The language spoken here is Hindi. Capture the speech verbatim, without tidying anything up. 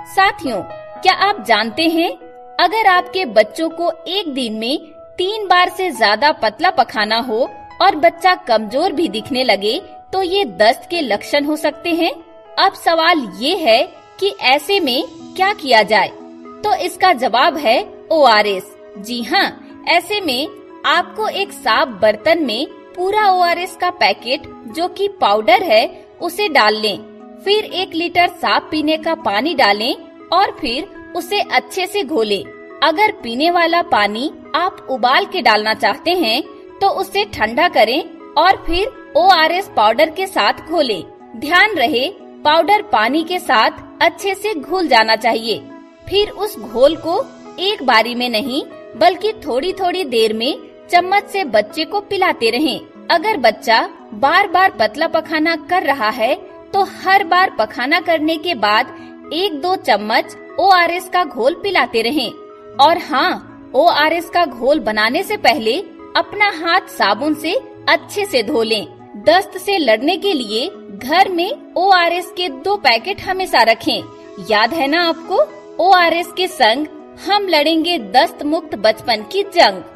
साथियों, क्या आप जानते हैं, अगर आपके बच्चों को एक दिन में तीन बार से ज्यादा पतला पखाना हो और बच्चा कमजोर भी दिखने लगे तो ये दस्त के लक्षण हो सकते हैं। अब सवाल ये है कि ऐसे में क्या किया जाए? तो इसका जवाब है ओ आर एस। जी हाँ, ऐसे में आपको एक साफ बर्तन में पूरा ओ आर एस का पैकेट जो कि पाउडर है उसे डाल लें। फिर एक लीटर साफ पीने का पानी डालें और फिर उसे अच्छे से घोलें। अगर पीने वाला पानी आप उबाल के डालना चाहते हैं तो उसे ठंडा करें और फिर ओ आर एस पाउडर के साथ घोलें। ध्यान रहे, पाउडर पानी के साथ अच्छे से घुल जाना चाहिए। फिर उस घोल को एक बारी में नहीं बल्कि थोड़ी थोड़ी देर में चम्मच से बच्चे को पिलाते रहें। अगर बच्चा बार बार पतला पखाना कर रहा है तो हर बार पखाना करने के बाद एक दो चम्मच ओ आर एस का घोल पिलाते रहें। और हाँ, ओ आर एस का घोल बनाने से पहले अपना हाथ साबुन से अच्छे से धो लें। दस्त से लड़ने के लिए घर में ओ आर एस के दो पैकेट हमेशा रखें। याद है ना आपको? ओ आर एस के संग हम लड़ेंगे दस्त मुक्त बचपन की जंग।